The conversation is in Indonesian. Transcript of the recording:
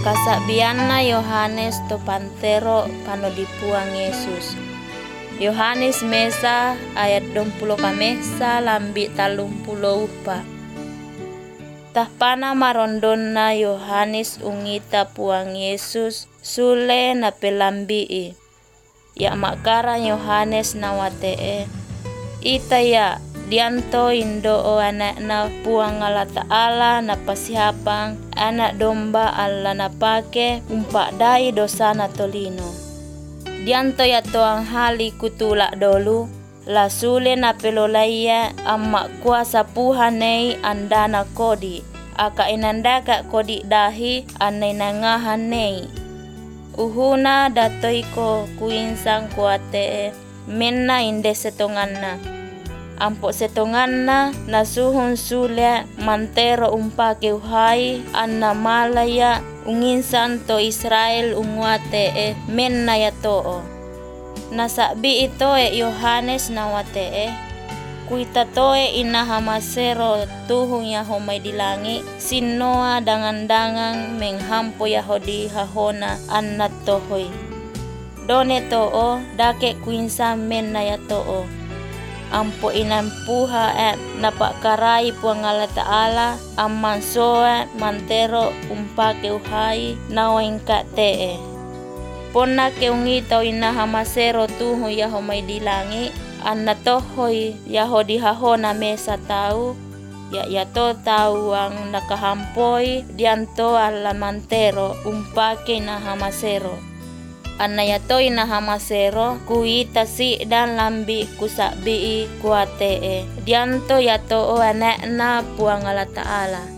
Kasabianna Yohanes to pantero pano dipuang Yesus. Yohanes mesa ayat 20 kamesa lambi 30 upa. Tahpana marondonna Yohanes ungita puang Yesus sule na pelambii. Ya makara Yohanes nawatee. Ita ya dianto indoo anak na puang Allah Ta'ala na pasihapang anak domba Allah na pake umpak dai dosa na tolino. Dianto ya toang hali kutulak dolu la sule na pelolaya amma kuasa puhanei andana kodi aka inandaka kodi dahi anai nangahanei. Uhuna datoiko kuinsang kuate menna inde setonganna. Ampok setonganna nasuhun sule mantero umpake uhai anna malaya unginsan to Israel unguate menna ya too. Nasabi ito Yohanes nawate kuita toe inahamasero tuhung Yahomay dilangi sinoa dangan-dangang menghampo Yahodi hahona anna tohoy. Done too dake kuinsa menna ya too. Ampo inampuha napakarai puang Allah Ta'ala amman soa mantero umpake uhai nawengka tee. Ponna keungitaw inahamasero tuho Yahomay dilangi anna tohoy Yahodi hahona mesa tau ya to tau ang nakahampoy dianto ala mantero umpake inahamasero. Anayatoy na hamasero kuita si dan lambi kusabii kuatee dianto yato o anak na puang Allah Ta'ala.